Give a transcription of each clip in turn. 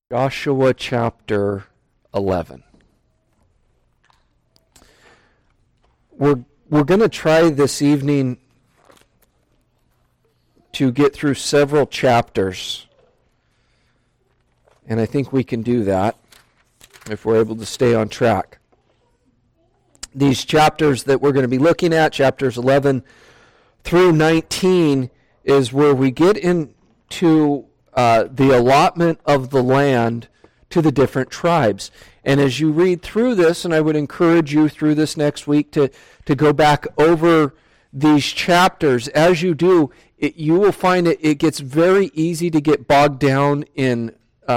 Joshua chapter 11. We're going to try this evening to get through several chapters, and I think we can do that if we're able to stay on track. These chapters that we're going to be looking at, chapters 11 through 19, is where we get into the allotment of the land to the different tribes. And as you read through this, and I would encourage you through this next week to go back over these chapters, as you do, you will find it gets very easy to get bogged down in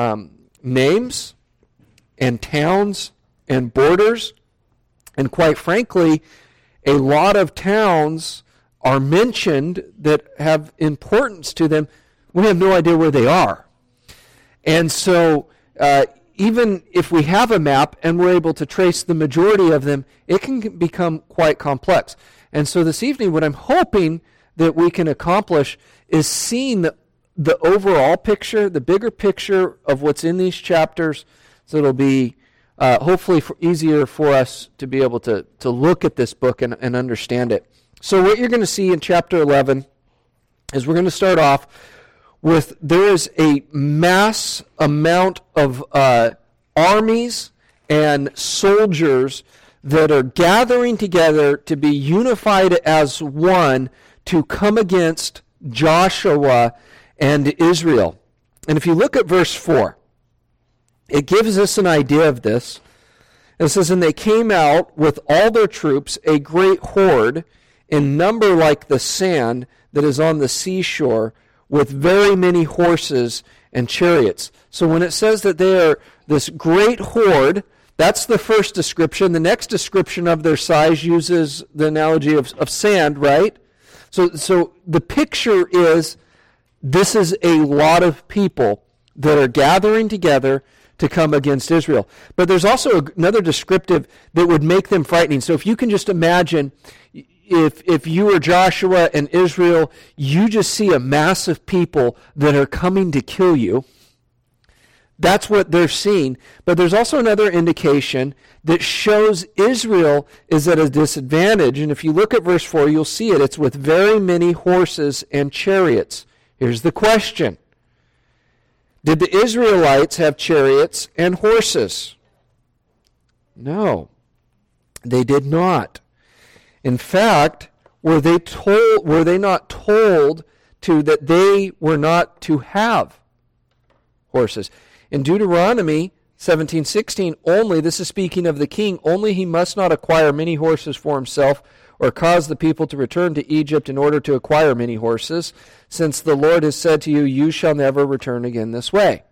names and towns and borders. And quite frankly, a lot of towns are mentioned that have importance to them. We have no idea where they are. And so even if we have a map and we're able to trace the majority of them, it can become quite complex. And so this evening, what I'm hoping that we can accomplish is seeing the overall picture, the bigger picture of what's in these chapters, so it'll be hopefully easier for us to be able to look at this book and understand it. So what you're going to see in chapter 11 is we're going to start off with there is a mass amount of armies and soldiers that are gathering together to be unified as one to come against Joshua and Israel. And if you look at verse 4, it gives us an idea of this. It says, "And they came out with all their troops, a great horde, in number like the sand that is on the seashore, with very many horses and chariots." So when it says that they are this great horde, that's the first description. The next description of their size uses the analogy of sand, right? So the picture is this is a lot of people that are gathering together to come against Israel. But there's also another descriptive that would make them frightening. So if you can just imagine, if you were Joshua and Israel, you just see a mass of people that are coming to kill you. That's what they're seeing. But there's also another indication that shows Israel is at a disadvantage. And if you look at verse 4, you'll see it. It's with very many horses and chariots. Here's the question. Did the Israelites have chariots and horses? No, they did not. In fact, were they not told that they were not to have horses? In Deuteronomy 17:16, only, this is speaking of the king, only he must not acquire many horses for himself or cause the people to return to Egypt in order to acquire many horses, since the Lord has said to you, you shall never return again this way.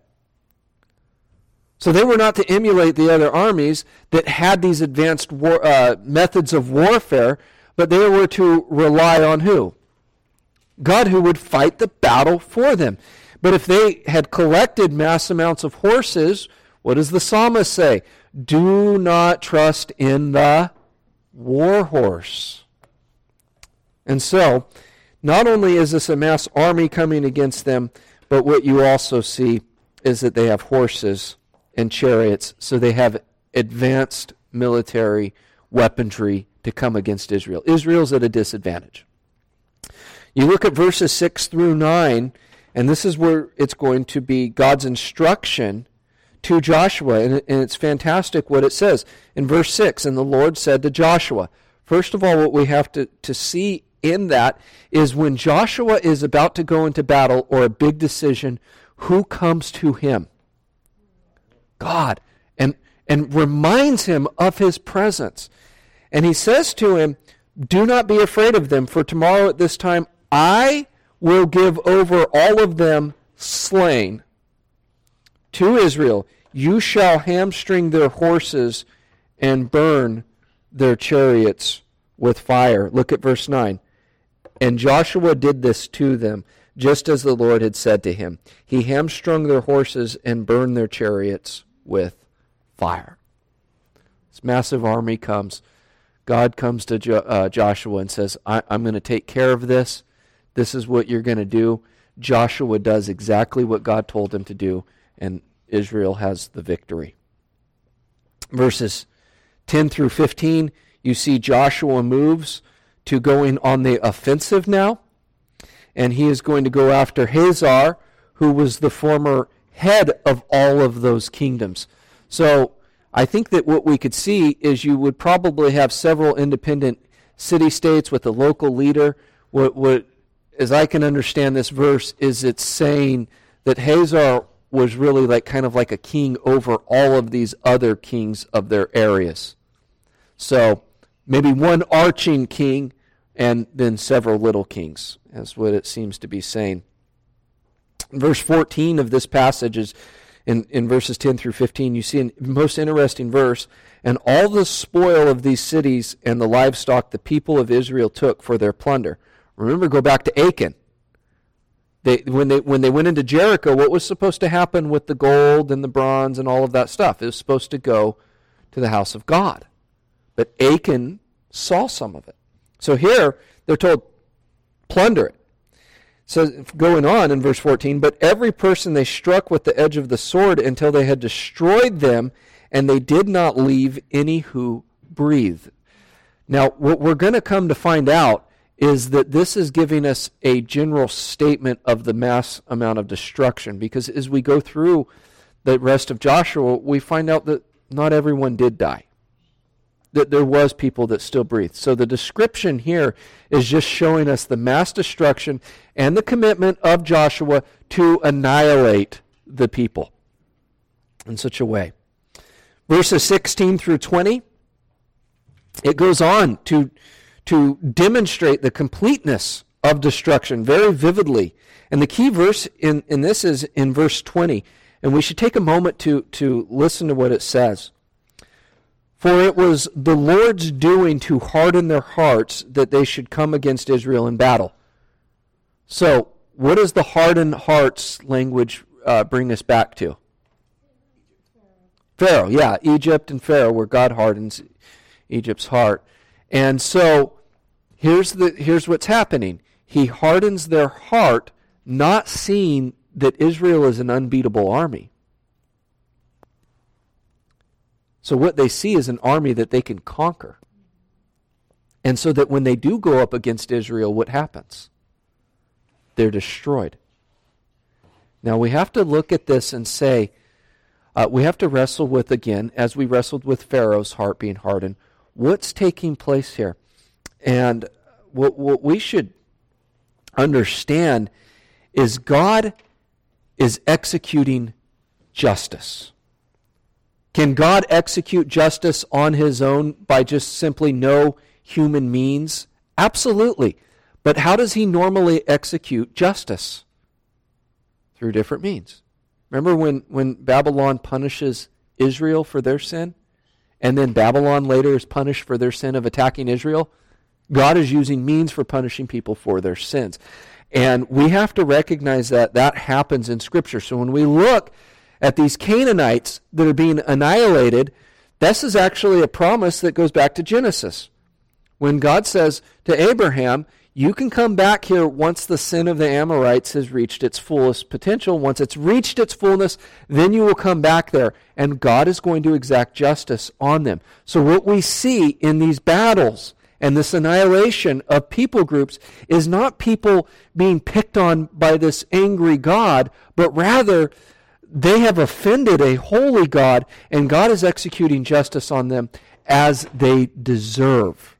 So they were not to emulate the other armies that had these advanced methods of warfare, but they were to rely on who? God, who would fight the battle for them. But if they had collected mass amounts of horses, what does the psalmist say? Do not trust in the war horse. And so, not only is this a mass army coming against them, but what you also see is that they have horses and chariots, so they have advanced military weaponry to come against Israel. Israel's at a disadvantage. You look at verses 6 through 9, and this is where it's going to be God's instruction to Joshua, and it's fantastic what it says. In verse 6, "And the Lord said to Joshua," first of all, what we have to see in that is when Joshua is about to go into battle or a big decision, who comes to him? God, and reminds him of his presence. And he says to him, "Do not be afraid of them, for tomorrow at this time I will give over all of them slain to Israel. You shall hamstring their horses and burn their chariots with fire." Look at verse 9. "And Joshua did this to them, just as the Lord had said to him. He hamstrung their horses and burned their chariots with fire." This massive army comes. God comes to Joshua and says, I'm going to take care of this. This is what you're going to do. Joshua does exactly what God told him to do, and Israel has the victory. Verses 10 through 15, you see Joshua moves to going on the offensive now, and he is going to go after Hazar, who was the former head of all of those kingdoms. So I think that what we could see is you would probably have several independent city-states with a local leader. What, as I can understand this verse, is it's saying that Hazar was really like kind of like a king over all of these other kings of their areas. So maybe one arching king and then several little kings. That's what it seems to be saying. Verse 14 of this passage is in verses 10 through 15. You see a most interesting verse. And all the spoil of these cities and the livestock the people of Israel took for their plunder. Remember, go back to Achan. When they went into Jericho, what was supposed to happen with the gold and the bronze and all of that stuff? It was supposed to go to the house of God. But Achan saw some of it. So here, they're told, plunder it. So going on in verse 14, but every person they struck with the edge of the sword until they had destroyed them, and they did not leave any who breathed. Now, what we're going to come to find out is that this is giving us a general statement of the mass amount of destruction, because as we go through the rest of Joshua, we find out that not everyone did die, that there was people that still breathed. So the description here is just showing us the mass destruction and the commitment of Joshua to annihilate the people in such a way. Verses 16 through 20, it goes on to demonstrate the completeness of destruction very vividly. And the key verse in this is in verse 20. And we should take a moment to listen to what it says. For it was the Lord's doing to harden their hearts that they should come against Israel in battle. So, what does the hardened hearts language bring us back to? Pharaoh, yeah, Egypt and Pharaoh, where God hardens Egypt's heart. And so, here's what's happening. He hardens their heart, not seeing that Israel is an unbeatable army. So what they see is an army that they can conquer. And so that when they do go up against Israel, what happens? They're destroyed. Now we have to look at this and say, we have to wrestle with, again, as we wrestled with Pharaoh's heart being hardened, what's taking place here? And what we should understand is God is executing justice. Can God execute justice on his own by just simply no human means? Absolutely. But how does he normally execute justice? Through different means. Remember when Babylon punishes Israel for their sin? And then Babylon later is punished for their sin of attacking Israel? God is using means for punishing people for their sins. And we have to recognize that happens in Scripture. So when we look at these Canaanites that are being annihilated, this is actually a promise that goes back to Genesis. When God says to Abraham, you can come back here once the sin of the Amorites has reached its fullest potential. Once it's reached its fullness, then you will come back there, and God is going to exact justice on them. So what we see in these battles and this annihilation of people groups is not people being picked on by this angry God, but rather they have offended a holy God, and God is executing justice on them as they deserve.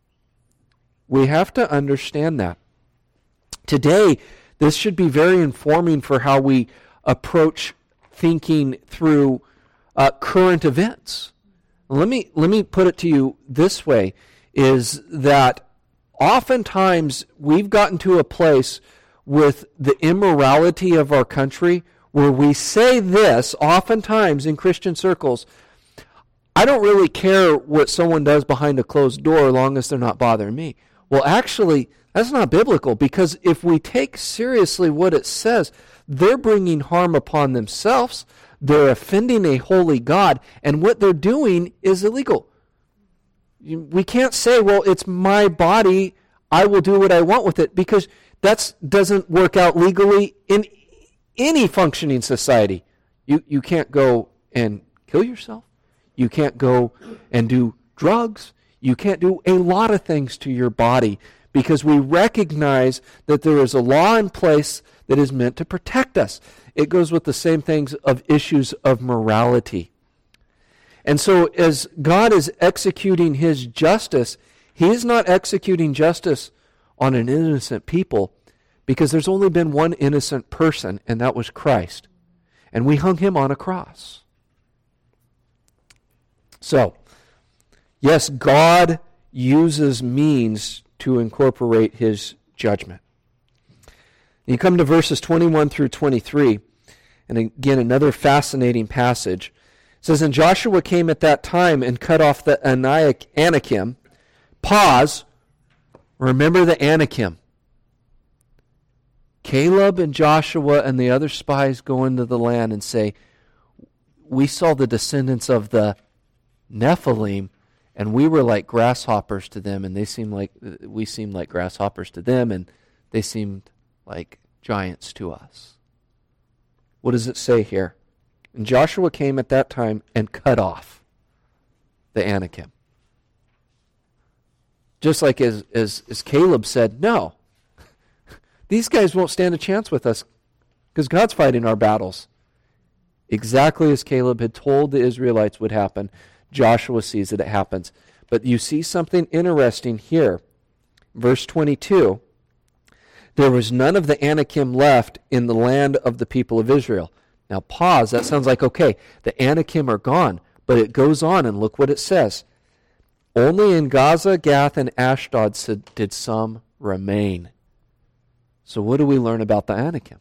We have to understand that. Today, this should be very informing for how we approach thinking through current events. Let me put it to you this way, is that oftentimes we've gotten to a place with the immorality of our country where we say this oftentimes in Christian circles, I don't really care what someone does behind a closed door as long as they're not bothering me. Well, actually, that's not biblical, because if we take seriously what it says, they're bringing harm upon themselves, they're offending a holy God, and what they're doing is illegal. We can't say, well, it's my body, I will do what I want with it, because that doesn't work out legally in any functioning society. You can't go and kill yourself. You can't go and do drugs. You can't do a lot of things to your body because we recognize that there is a law in place that is meant to protect us. It goes with the same things of issues of morality. And so as God is executing his justice, he is not executing justice on an innocent people because there's only been one innocent person, and that was Christ. And we hung him on a cross. So, yes, God uses means to incorporate his judgment. You come to verses 21 through 23, and again, another fascinating passage. It says, And Joshua came at that time and cut off the Anakim. Pause. Remember the Anakim. Caleb and Joshua and the other spies go into the land and say, we saw the descendants of the Nephilim, and we were like grasshoppers to them, and we seemed like grasshoppers to them, and they seemed like giants to us. What does it say here? And Joshua came at that time and cut off the Anakim. Just like as Caleb said, no, these guys won't stand a chance with us because God's fighting our battles. Exactly as Caleb had told the Israelites would happen, Joshua sees that it happens. But you see something interesting here. Verse 22, there was none of the Anakim left in the land of the people of Israel. Now pause, that sounds like, okay, the Anakim are gone. But it goes on, and look what it says. Only in Gaza, Gath, and Ashdod did some remain. So what do we learn about the Anakim?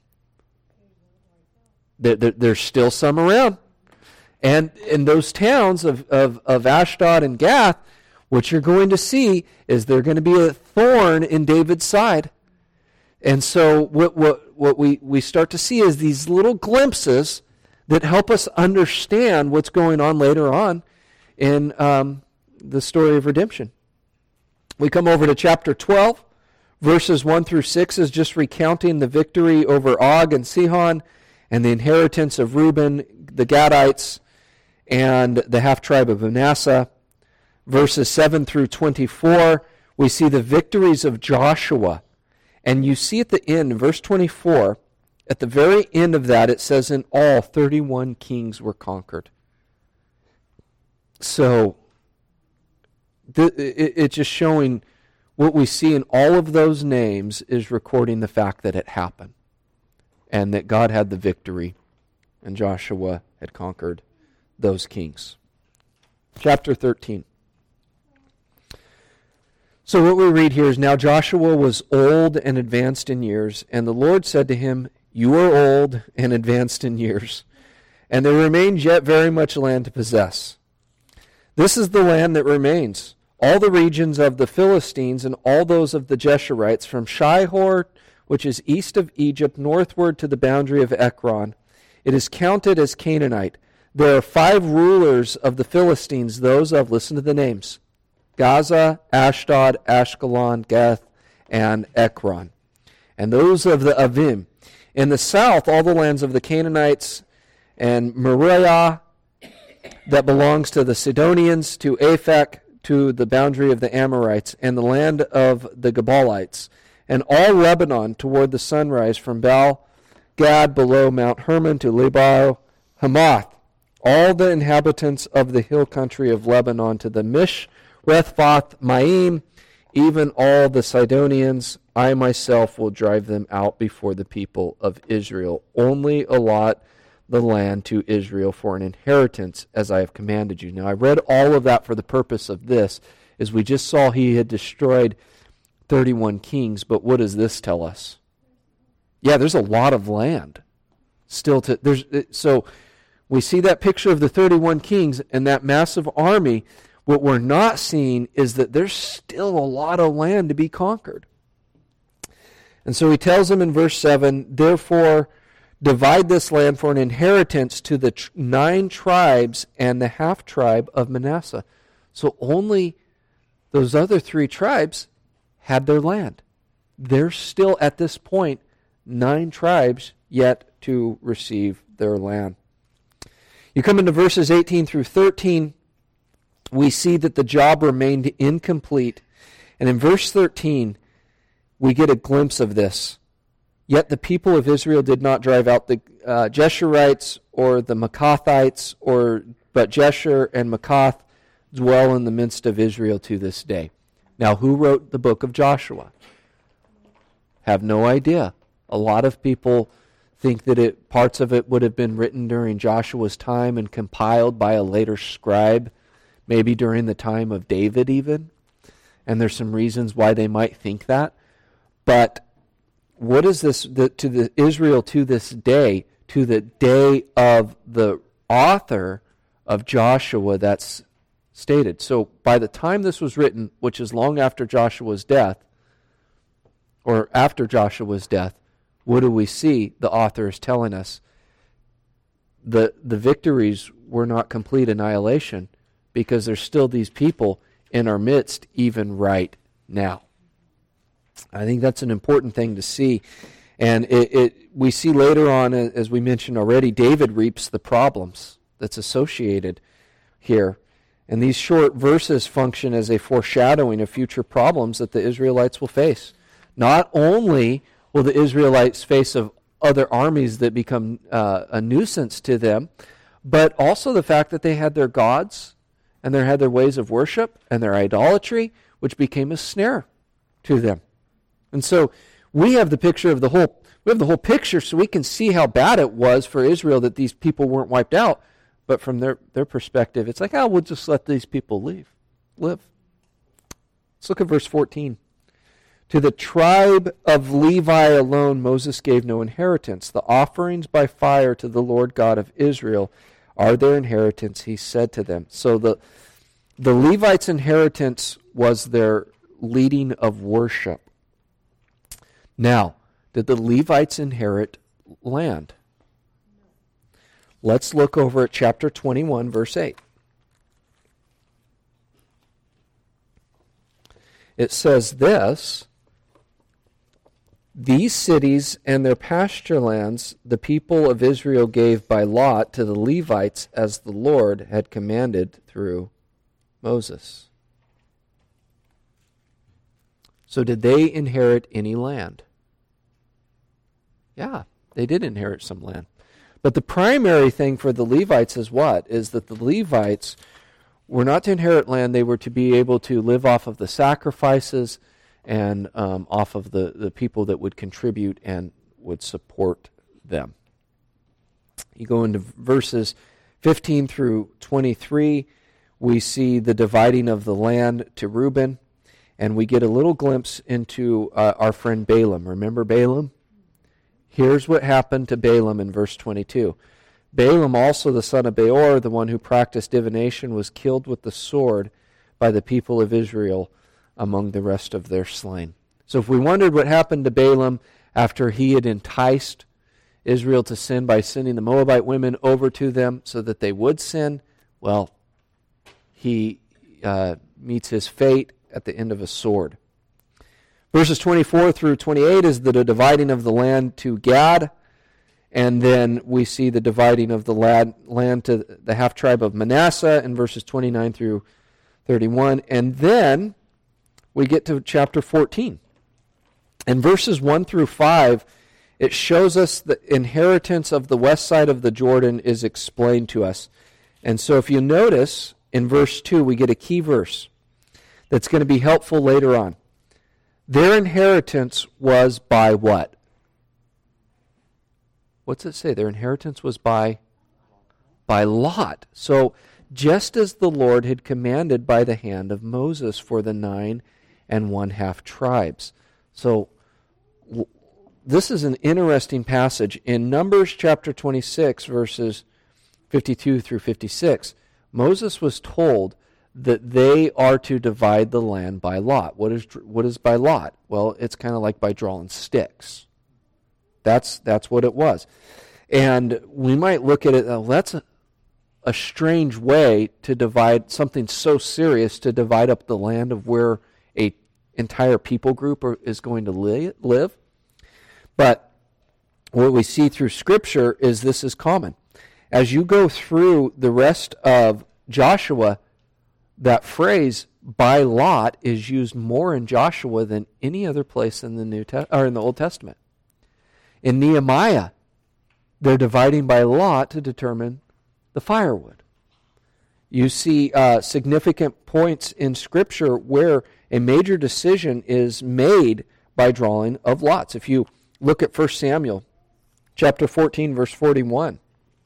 There's still some around. And in those towns of Ashdod and Gath, what you're going to see is they're going to be a thorn in David's side. And so what we start to see is these little glimpses that help us understand what's going on later on in the story of redemption. We come over to chapter 12. Verses 1 through 6 is just recounting the victory over Og and Sihon and the inheritance of Reuben, the Gadites, and the half-tribe of Manasseh. Verses 7 through 24, we see the victories of Joshua. And you see at the end, verse 24, at the very end of that, it says, in all, 31 kings were conquered. So, it's just showing what we see in all of those names is recording the fact that it happened and that God had the victory and Joshua had conquered those kings. Chapter 13. So what we read here is, Now Joshua was old and advanced in years, and the Lord said to him, You are old and advanced in years, and there remains yet very much land to possess. This is the land that remains, all the regions of the Philistines and all those of the Geshurites, from Shihor, which is east of Egypt, northward to the boundary of Ekron. It is counted as Canaanite. There are 5 rulers of the Philistines, those of, listen to the names, Gaza, Ashdod, Ashkelon, Gath, and Ekron. And those of the Avim. In the south, all the lands of the Canaanites, and Moriah, that belongs to the Sidonians, to Aphek, to the boundary of the Amorites, and the land of the Gebalites, and all Lebanon toward the sunrise, from Baal Gad below Mount Hermon to Lebo Hamath, all the inhabitants of the hill country of Lebanon to the Mishrephoth Maim, even all the Sidonians, I myself will drive them out before the people of Israel. Only allot the land to Israel for an inheritance as I have commanded you. Now I read all of that for the purpose of this, as we just saw he had destroyed 31 kings, but what does this tell us? Yeah, there's a lot of land still to, so we see that picture of the 31 kings and that massive army. What we're not seeing is that there's still a lot of land to be conquered. And so he tells them in verse 7, Therefore, divide this land for an inheritance to the 9 tribes and the half-tribe of Manasseh. So only those other 3 tribes had their land. There's still, at this point, 9 tribes yet to receive their land. You come into verses 18 through 13, we see that the job remained incomplete. And in verse 13, we get a glimpse of this. Yet the people of Israel did not drive out the Jeshurites or the Maacathites, but Jeshur and Maacath dwell in the midst of Israel to this day. Now, who wrote the book of Joshua? Have no idea. A lot of people think that parts of it would have been written during Joshua's time and compiled by a later scribe, maybe during the time of David even. And there's some reasons why they might think that. But what is this to the Israel to this day, to the day of the author of Joshua that's stated? So by the time this was written, which is long after Joshua's death, or after Joshua's death, what do we see? The author is telling us the victories were not complete annihilation, because there's still these people in our midst even right now. I think that's an important thing to see. And we see later on, as we mentioned already, David reaps the problems that's associated here. And these short verses function as a foreshadowing of future problems that the Israelites will face. Not only will the Israelites face of other armies that become a nuisance to them, but also the fact that they had their gods and they had their ways of worship and their idolatry, which became a snare to them. And so we have the picture of the whole picture, so we can see how bad it was for Israel that these people weren't wiped out. But from their perspective, it's like, we'll just let these people live. Let's look at verse 14. To the tribe of Levi alone Moses gave no inheritance. The offerings by fire to the Lord God of Israel are their inheritance, he said to them. So the Levites' inheritance was their leading of worship. Now, did the Levites inherit land? Let's look over at chapter 21, verse 8. It says this: these cities and their pasture lands the people of Israel gave by lot to the Levites as the Lord had commanded through Moses. So did they inherit any land? Yeah, they did inherit some land. But the primary thing for the Levites is what? Is that the Levites were not to inherit land. They were to be able to live off of the sacrifices and off of the people that would contribute and would support them. You go into verses 15 through 23, we see the dividing of the land to Reuben, and we get a little glimpse into our friend Balaam. Remember Balaam? Here's what happened to Balaam in verse 22. Balaam also, the son of Beor, the one who practiced divination, was killed with the sword by the people of Israel among the rest of their slain. So if we wondered what happened to Balaam after he had enticed Israel to sin by sending the Moabite women over to them so that they would sin, well, he meets his fate at the end of a sword. Verses 24 through 28 is the dividing of the land to Gad, and then we see the dividing of the land to the half-tribe of Manasseh in verses 29 through 31. And then we get to chapter 14. In verses 1 through 5, it shows us the inheritance of the west side of the Jordan is explained to us. And so if you notice, in verse 2, we get a key verse that's going to be helpful later on. Their inheritance was by what? What's it say? Their inheritance was by lot. So just as the Lord had commanded by the hand of Moses for the 9 1/2 tribes. So this is an interesting passage. In Numbers chapter 26, verses 52 through 56, Moses was told that they are to divide the land by lot. What is by lot? Well, it's kind of like by drawing sticks. That's what it was. And we might look at it, that's a strange way to divide something so serious, to divide up the land of where a entire people group is going to live. But what we see through Scripture is this is common. as you go through the rest of Joshua, that phrase by lot is used more in Joshua than any other place in the in the Old Testament. In Nehemiah, they're dividing by lot to determine the firewood. You see significant points in Scripture where a major decision is made by drawing of lots. If you look at 1 Samuel chapter 14, verse 41.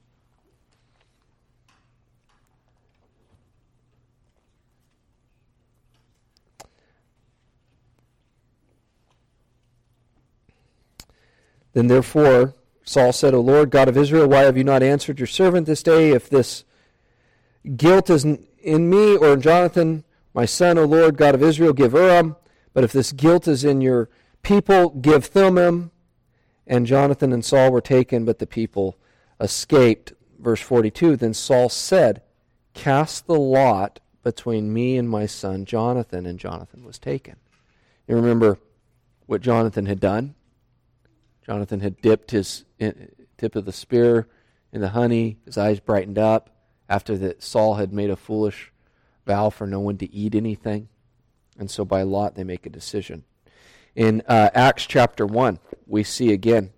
Then therefore Saul said, O Lord, God of Israel, why have you not answered your servant this day? If this guilt is in me or in Jonathan, my son, O Lord, God of Israel, give Urim. But if this guilt is in your people, give Thummim. And Jonathan and Saul were taken, but the people escaped. Verse 42, then Saul said, cast the lot between me and my son Jonathan. And Jonathan was taken. You remember what Jonathan had done? Jonathan had dipped his tip of the spear in the honey. His eyes brightened up after that Saul had made a foolish vow for no one to eat anything. And so by lot they make a decision. In Acts chapter 1, we see again,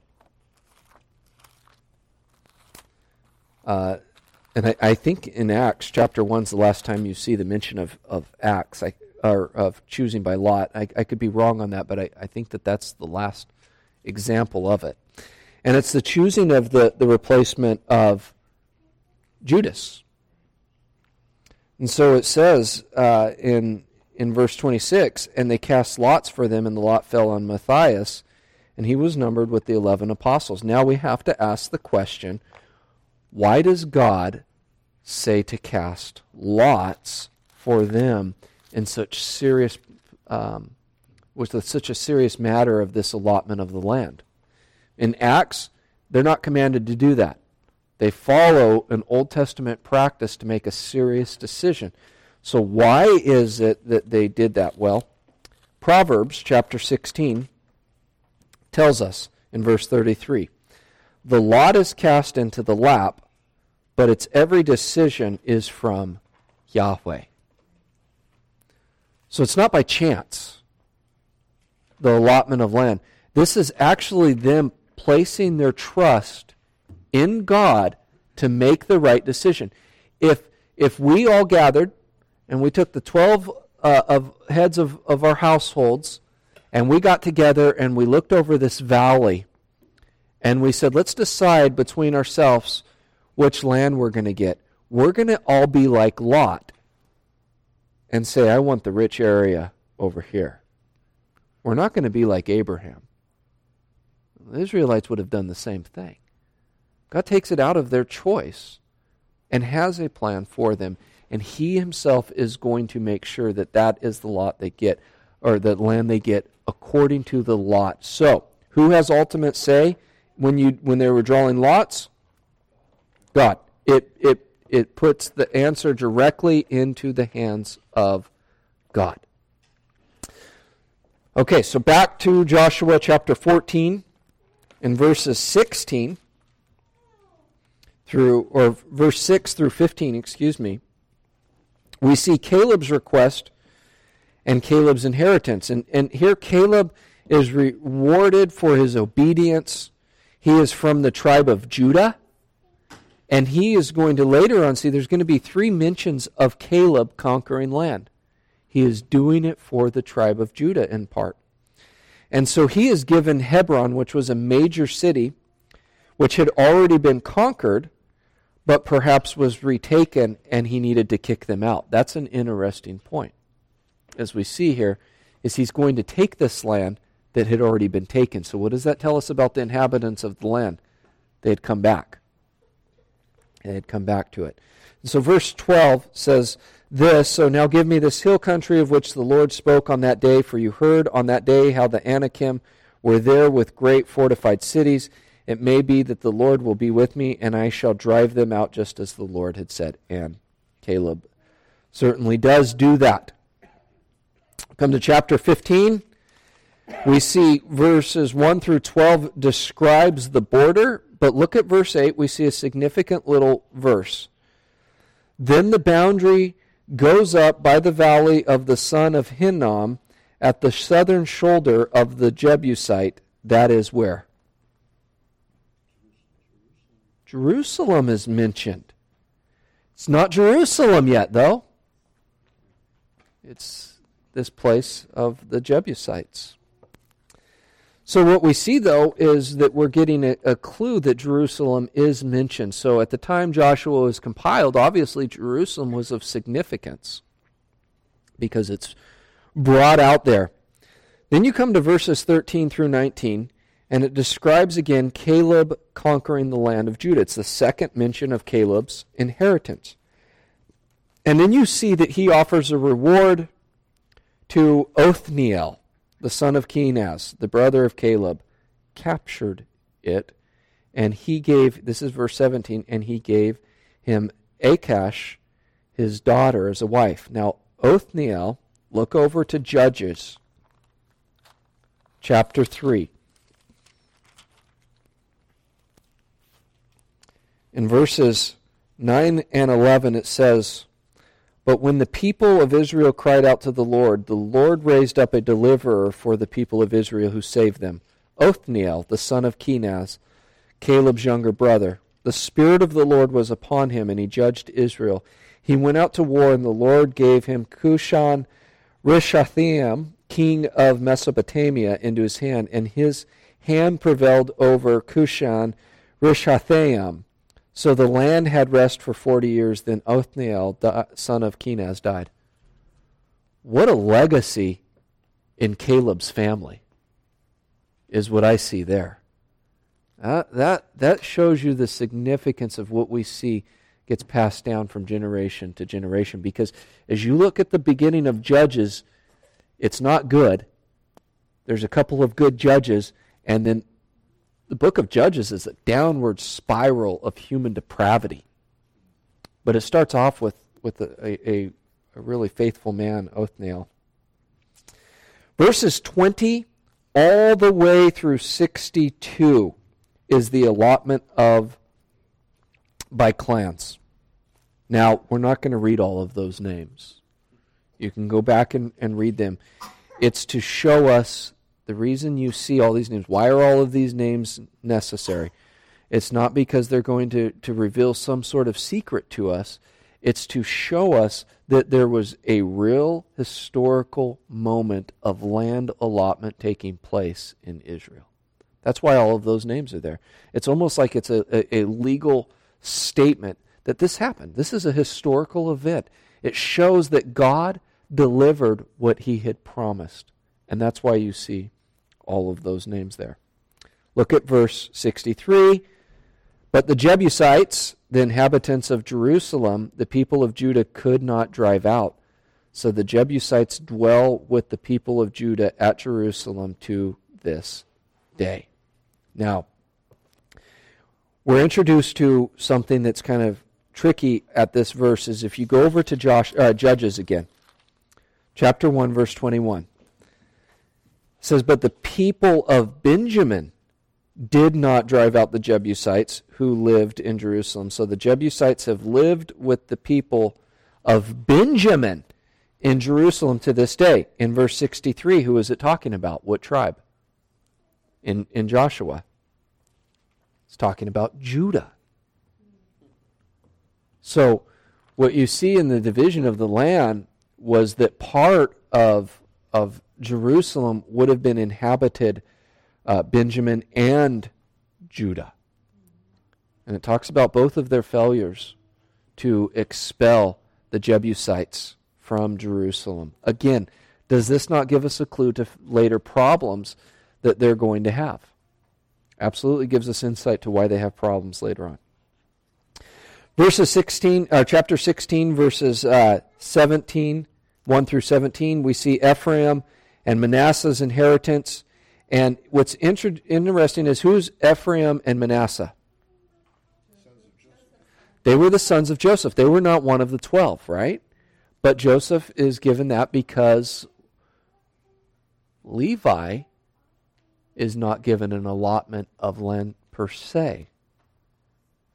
and I think in Acts chapter 1 is the last time you see the mention of Acts, or of choosing by lot. I could be wrong on that, but I think that's the last example of it. And it's the choosing of the replacement of Judas. And so it says in verse 26, and they cast lots for them, and the lot fell on Matthias, and he was numbered with the 11 apostles. Now we have to ask the question, why does God say to cast lots for them in such serious with such a serious matter of this allotment of the land? In Acts, they're not commanded to do that. They follow an Old Testament practice to make a serious decision. So why is it that they did that? Well, Proverbs chapter 16 tells us in verse 33, the lot is cast into the lap, but its every decision is from Yahweh. So it's not by chance, the allotment of land. This is actually them placing their trust in God to make the right decision. If we all gathered and we took the 12 heads of our households and we got together and we looked over this valley and we said, let's decide between ourselves which land we're going to get. We're going to all be like Lot and say, I want the rich area over here. We're not going to be like Abraham. The Israelites would have done the same thing. God takes it out of their choice and has a plan for them, and He Himself is going to make sure that that is the lot they get, or the land they get according to the lot. So, who has ultimate say when they were drawing lots? God. It puts the answer directly into the hands of God. Okay, so back to Joshua chapter 14 in verses 16 through, or verse 6 through 15, we see Caleb's request and Caleb's inheritance. And here Caleb is rewarded for his obedience. He is from the tribe of Judah. And he is going to later on see there's going to be 3 mentions of Caleb conquering land. He is doing it for the tribe of Judah in part. And so he is given Hebron, which was a major city, which had already been conquered, but perhaps was retaken, and he needed to kick them out. That's an interesting point. As we see here, is he's going to take this land that had already been taken. So what does that tell us about the inhabitants of the land? They had come back. They had come back to it. And so verse 12 says this, so now give me this hill country of which the Lord spoke on that day, for you heard on that day how the Anakim were there with great fortified cities. It may be that the Lord will be with me, and I shall drive them out just as the Lord had said. And Caleb certainly does do that. Come to chapter 15. We see verses 1 through 12 describes the border But look at verse 8. We see a significant little verse. Then the boundary goes up by the valley of the son of Hinnom at the southern shoulder of the Jebusite. That is where? Jerusalem is mentioned. It's not Jerusalem yet, though. It's this place of the Jebusites. So what we see, though, is that we're getting a clue that Jerusalem is mentioned. So at the time Joshua was compiled, obviously Jerusalem was of significance because it's brought out there. Then you come to verses 13 through 19, and it describes again Caleb conquering the land of Judah. It's the second mention of Caleb's inheritance. And then you see that he offers a reward to Othniel, the son of Kenaz, the brother of Caleb, captured it, and he gave, this is verse 17, and he gave him Achash, his daughter, as a wife. Now, Othniel, look over to Judges, chapter 3. In verses 9 and 11 it says, "But when the people of Israel cried out to the Lord raised up a deliverer for the people of Israel who saved them, Othniel, the son of Kenaz, Caleb's younger brother. The Spirit of the Lord was upon him, and he judged Israel. He went out to war, and the Lord gave him Cushan Rishathaim, king of Mesopotamia, into his hand, and his hand prevailed over Cushan Rishathaim. So the land had rest for 40 years. Then Othniel, the son of Kenaz, died." What a legacy in Caleb's family is what I see there. That shows you the significance of what we see gets passed down from generation to generation. Because as you look at the beginning of Judges, it's not good. There's a couple of good judges, and then the book of Judges is a downward spiral of human depravity. But it starts off with a really faithful man, Othniel. Verses 20 all the way through 62 is the allotment of by clans. Now, we're not going to read all of those names. You can go back and read them. It's to show us the reason you see all these names. Why are all of these names necessary? It's not because they're going to reveal some sort of secret to us. It's to show us that there was a real historical moment of land allotment taking place in Israel. That's why all of those names are there. It's almost like it's a legal statement that this happened. This is a historical event. It shows that God delivered what he had promised. And that's why you see all of those names there. Look at verse 63. "But the Jebusites, the inhabitants of Jerusalem, the people of Judah could not drive out. So the Jebusites dwell with the people of Judah at Jerusalem to this day." Now, we're introduced to something that's kind of tricky at this verse. Is if you go over to Judges again, chapter 1, verse 21. It says, "But the people of Benjamin did not drive out the Jebusites who lived in Jerusalem." So the Jebusites have lived with the people of Benjamin in Jerusalem to this day. In verse 63, who is it talking about? What tribe? In Joshua. It's talking about Judah. So what you see in the division of the land was that part of Jerusalem would have been inhabited Benjamin and Judah. And it talks about both of their failures to expel the Jebusites from Jerusalem. Again, does this not give us a clue to later problems that they're going to have? Absolutely gives us insight to why they have problems later on. Chapter 16, verses 17, 1 through 17, we see Ephraim and Manasseh's inheritance. And what's interesting is who's Ephraim and Manasseh? They were the sons of Joseph. They were not one of the 12, right? But Joseph is given that because Levi is not given an allotment of land per se.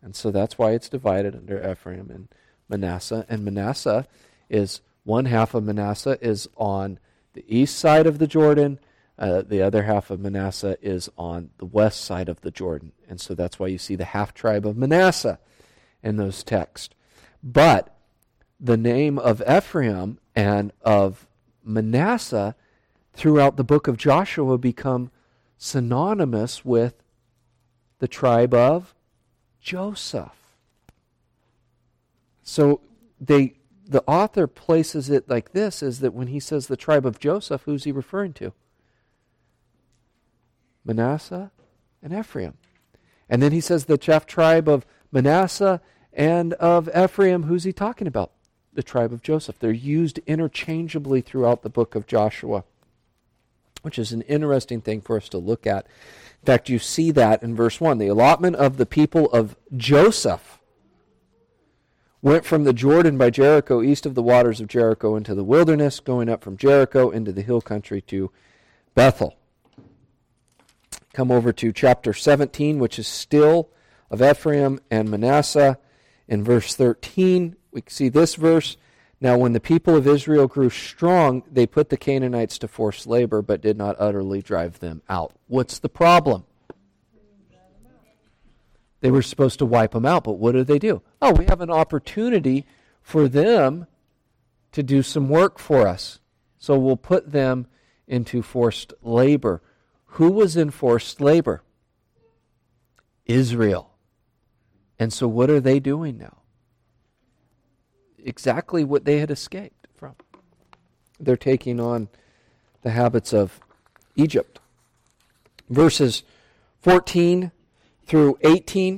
And so that's why it's divided under Ephraim and Manasseh. And Manasseh is, one half of Manasseh is on the east side of the Jordan. The other half of Manasseh is on the west side of the Jordan. And so that's why you see the half-tribe of Manasseh in those texts. But the name of Ephraim and of Manasseh throughout the book of Joshua become synonymous with the tribe of Joseph. So the author places it like this, is that when he says the tribe of Joseph, who's he referring to? Manasseh and Ephraim. And then he says the tribe of Manasseh and of Ephraim, who's he talking about? The tribe of Joseph. They're used interchangeably throughout the book of Joshua, which is an interesting thing for us to look at. In fact, you see that in verse 1. The allotment of the people of Joseph went from the Jordan by Jericho, east of the waters of Jericho, into the wilderness, going up from Jericho into the hill country to Bethel. Come over to chapter 17, which is still of Ephraim and Manasseh. In verse 13, we see this verse. Now when the people of Israel grew strong, they put the Canaanites to forced labor, but did not utterly drive them out. What's the problem? They were supposed to wipe them out, but what did they do? Oh, we have an opportunity for them to do some work for us. So we'll put them into forced labor. Who was in forced labor? Israel. And so what are they doing now? Exactly what they had escaped from. They're taking on the habits of Egypt. Verses 14 through 18,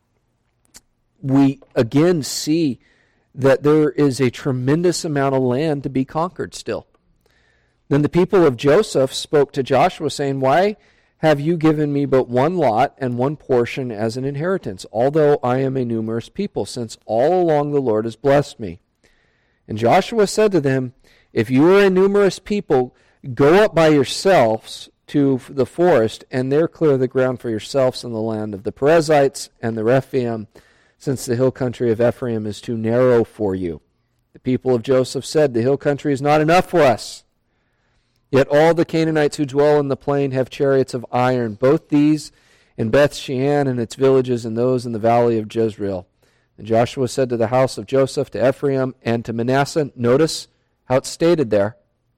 we again see that there is a tremendous amount of land to be conquered still. Then the people of Joseph spoke to Joshua, saying, "Why have you given me but one lot and one portion as an inheritance, although I am a numerous people, since all along the Lord has blessed me?" And Joshua said to them, "If you are a numerous people, go up by yourselves to the forest, and there clear the ground for yourselves in the land of the Perizzites and the Rephaim, since the hill country of Ephraim is too narrow for you." The people of Joseph said, "The hill country is not enough for us. Yet all the Canaanites who dwell in the plain have chariots of iron, both these in Beth Shean and its villages, and those in the valley of Jezreel." And Joshua said to the house of Joseph, to Ephraim, and to Manasseh, notice how it's stated there.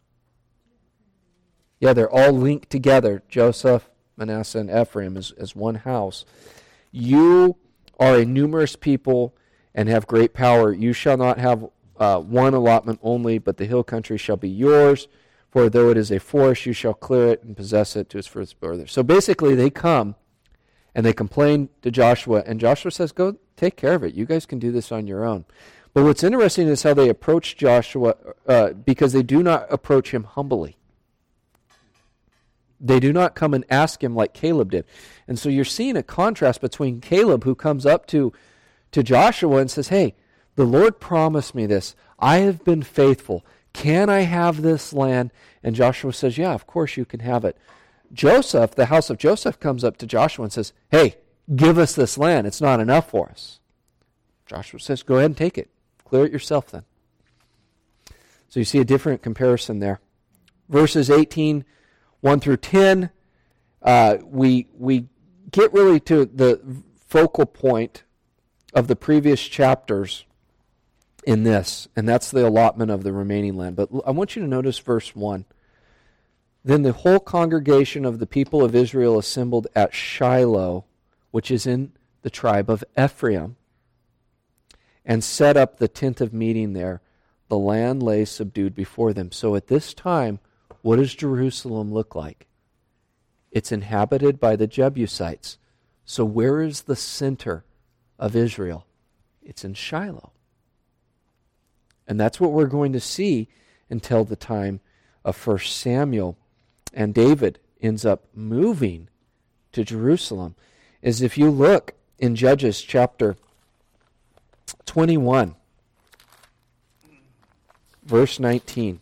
Yeah, they're all linked together, Joseph, Manasseh, and Ephraim as one house. "You are a numerous people and have great power. You shall not have one allotment only, but the hill country shall be yours. For though it is a forest, you shall clear it and possess it to its furthest border." So basically they come and they complain to Joshua, and Joshua says, "Go take care of it. You guys can do this on your own." But what's interesting is how they approach Joshua, because they do not approach him humbly. They do not come and ask him like Caleb did. And so you're seeing a contrast between Caleb, who comes up to Joshua and says, "Hey, the Lord promised me this. I have been faithful. Can I have this land?" And Joshua says, "Yeah, of course you can have it." Joseph, the house of Joseph, comes up to Joshua and says, "Hey, give us this land. It's not enough for us." Joshua says, "Go ahead and take it. Clear it yourself then." So you see a different comparison there. Verses 18, 1 through 10, we get really to the focal point of the previous chapters in this, and that's the allotment of the remaining land. But I want you to notice verse 1. "Then the whole congregation of the people of Israel assembled at Shiloh, which is in the tribe of Ephraim, and set up the tent of meeting there. The land lay subdued before them." So at this time, what does Jerusalem look like? It's inhabited by the Jebusites. So where is the center of Israel? It's in Shiloh. And that's what we're going to see until the time of 1 Samuel. And David ends up moving to Jerusalem. Is if you look in Judges chapter 21, verse 19.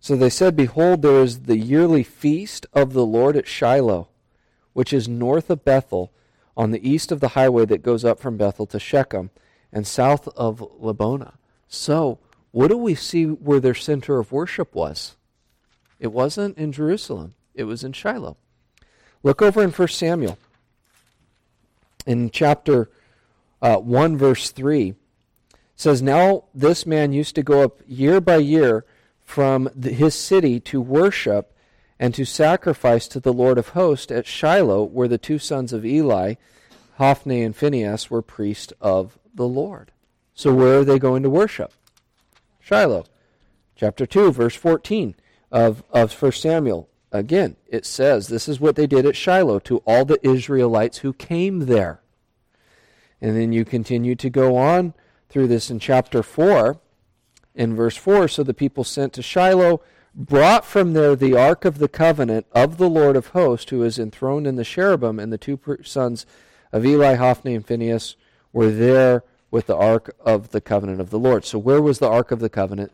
So they said, Behold, there is the yearly feast of the Lord at Shiloh, which is north of Bethel, on the east of the highway that goes up from Bethel to Shechem, and south of Lebonah. So, what do we see where their center of worship was? It wasn't in Jerusalem. It was in Shiloh. Look over in 1 Samuel. In chapter 1, verse 3, it says, Now this man used to go up year by year from his city to worship and to sacrifice to the Lord of hosts at Shiloh, where the two sons of Eli, Hophni and Phinehas, were priests of the Lord. So where are they going to worship? Shiloh. Chapter 2, verse 14 of 1 Samuel. Again, it says, this is what they did at Shiloh to all the Israelites who came there. And then you continue to go on through this in chapter 4, in verse 4, so the people sent to Shiloh, brought from there the ark of the covenant of the Lord of hosts, who is enthroned in the cherubim, and the two sons of Eli, Hophni, and Phinehas were there with the ark of the covenant of the Lord. So where was the ark of the covenant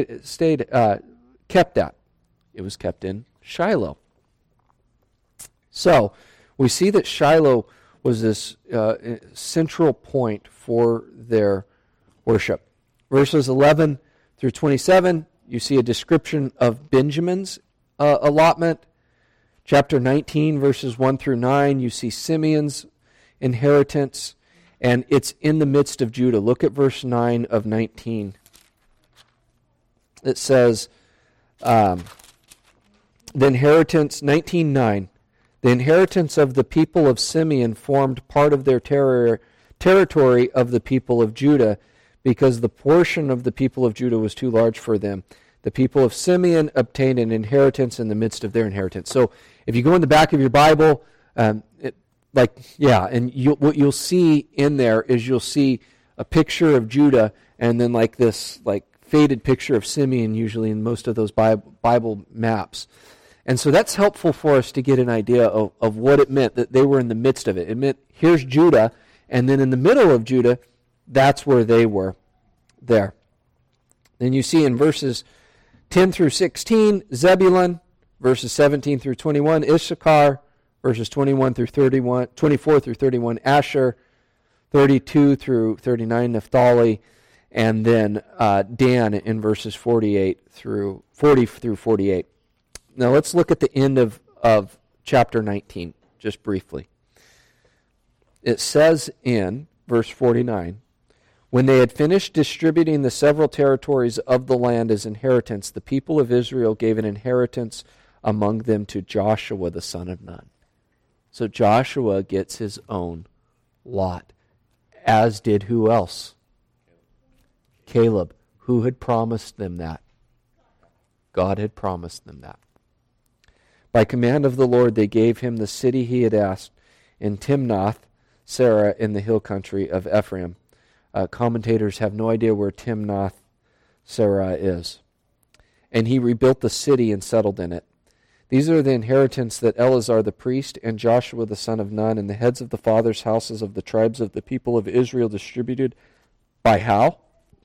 kept at? It was kept in Shiloh. So we see that Shiloh was this central point for their worship. Verses 11 through 27, you see a description of Benjamin's allotment. Chapter 19, verses 1 through 9, you see Simeon's inheritance, and it's in the midst of Judah. Look at verse 9 of 19. It says, the inheritance, 19:9, the inheritance of the people of Simeon formed part of their territory of the people of Judah, because the portion of the people of Judah was too large for them. The people of Simeon obtained an inheritance in the midst of their inheritance. So if you go in the back of your Bible, and what you'll see in there is you'll see a picture of Judah, and then like this faded picture of Simeon, usually in most of those Bible maps. And so that's helpful for us to get an idea of what it meant that they were in the midst of it. It meant here's Judah, and then in the middle of Judah, that's where they were there. Then you see in verses 10 through 16, Zebulun, verses 17 through 21, Issachar, verses 24 through 31, Asher, 32 through 39, Naphtali, and then Dan in verses 40 through 48. Now let's look at the end of chapter 19, just briefly. It says in verse 49, when they had finished distributing the several territories of the land as inheritance, the people of Israel gave an inheritance among them to Joshua the son of Nun. So Joshua gets his own lot, as did who else? Caleb. Who had promised them that? God had promised them that. By command of the Lord, they gave him the city he had asked in Timnath, Serah, in the hill country of Ephraim. Commentators have no idea where Timnath, Serah is. And he rebuilt the city and settled in it. These are the inheritance that Eleazar the priest and Joshua the son of Nun and the heads of the fathers' houses of the tribes of the people of Israel distributed by how?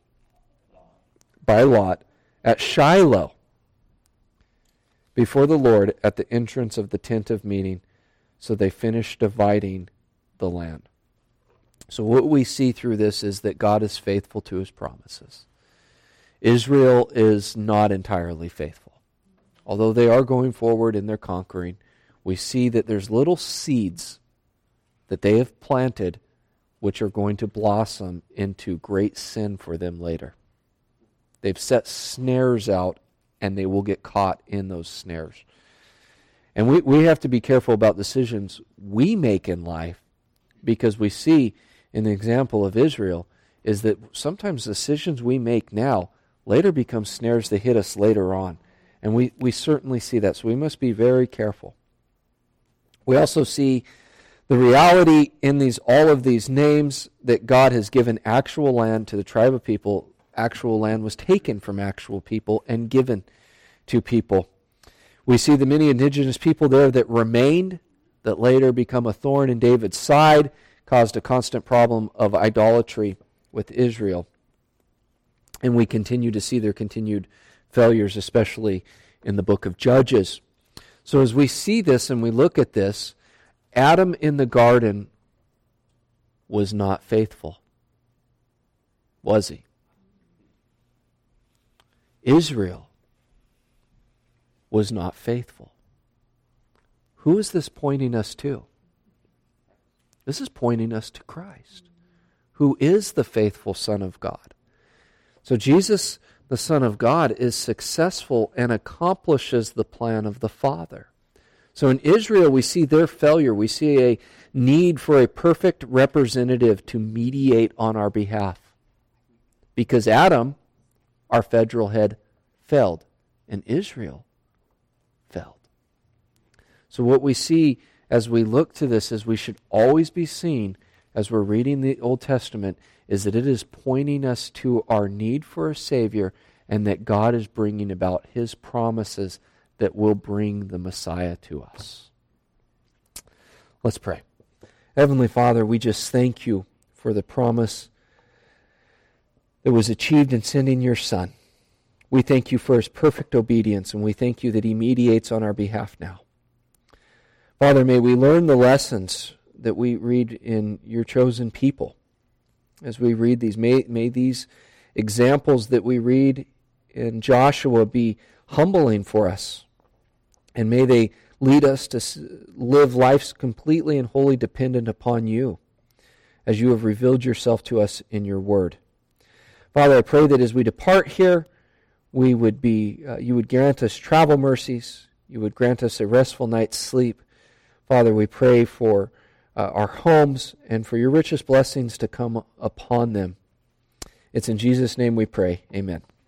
By lot at Shiloh before the Lord at the entrance of the tent of meeting. So they finished dividing the land. So what we see through this is that God is faithful to his promises. Israel is not entirely faithful. Although they are going forward in their conquering, we see that there's little seeds that they have planted which are going to blossom into great sin for them later. They've set snares out, and they will get caught in those snares. And we have to be careful about decisions we make in life, because we see in the example of Israel is that sometimes decisions we make now later become snares that hit us later on. And we certainly see that, so we must be very careful. We also see the reality in all of these names that God has given actual land to the tribe of people. Actual land was taken from actual people and given to people. We see the many indigenous people there that remained, that later become a thorn in David's side, caused a constant problem of idolatry with Israel. And we continue to see their continued failures, especially in the book of Judges. So as we see this and we look at this, Adam in the garden was not faithful. Was he? Israel was not faithful. Who is this pointing us to? This is pointing us to Christ, who is the faithful Son of God. So Jesus, the Son of God, is successful and accomplishes the plan of the Father. So in Israel, we see their failure. We see a need for a perfect representative to mediate on our behalf. Because Adam, our federal head, failed, and Israel failed. So what we see as we look to this, as we should always be seen as we're reading the Old Testament, is that it is pointing us to our need for a Savior, and that God is bringing about His promises that will bring the Messiah to us. Let's pray. Heavenly Father, we just thank you for the promise that was achieved in sending your Son. We thank you for His perfect obedience, and we thank you that He mediates on our behalf now. Father, may we learn the lessons that we read in your chosen people. As we read these, may these examples that we read in Joshua be humbling for us. And may they lead us to live lives completely and wholly dependent upon you, as you have revealed yourself to us in your word. Father, I pray that as we depart here, you would grant us travel mercies. You would grant us a restful night's sleep. Father, we pray for our homes and for your richest blessings to come upon them. It's in Jesus' name we pray. Amen.